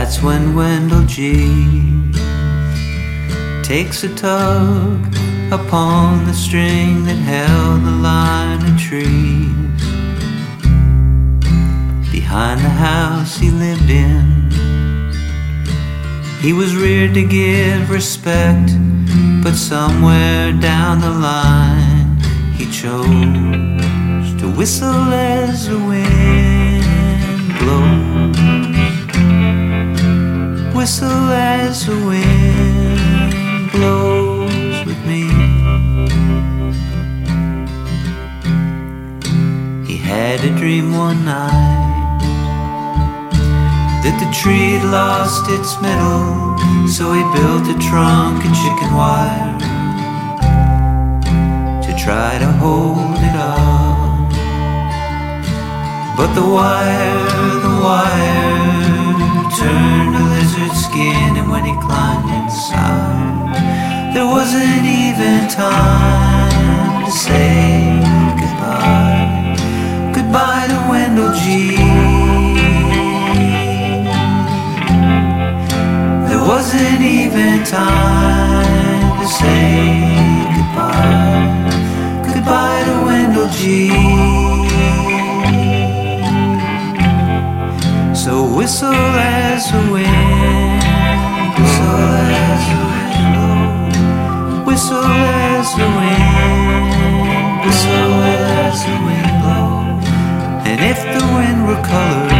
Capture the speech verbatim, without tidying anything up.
that's when Wendell G takes a tug upon the string that held the line of trees behind the house he lived in. He was reared to give respect, but somewhere down the line he chose to whistle as the wind blows. Whistle as the wind blows with me. He had a dream one night that the tree had lost its middle, so he built a trunk and chicken wire to try to hold it up. But the wire, the wire turned to lizard skin, and when he climbed inside, there wasn't even time to say goodbye. Goodbye to Wendell G. There wasn't even time to say goodbye. Goodbye to Wendell G. So whistle as the wind, whistle as the wind blows. Whistle as the wind, whistle as the wind blows. And if the wind were colored,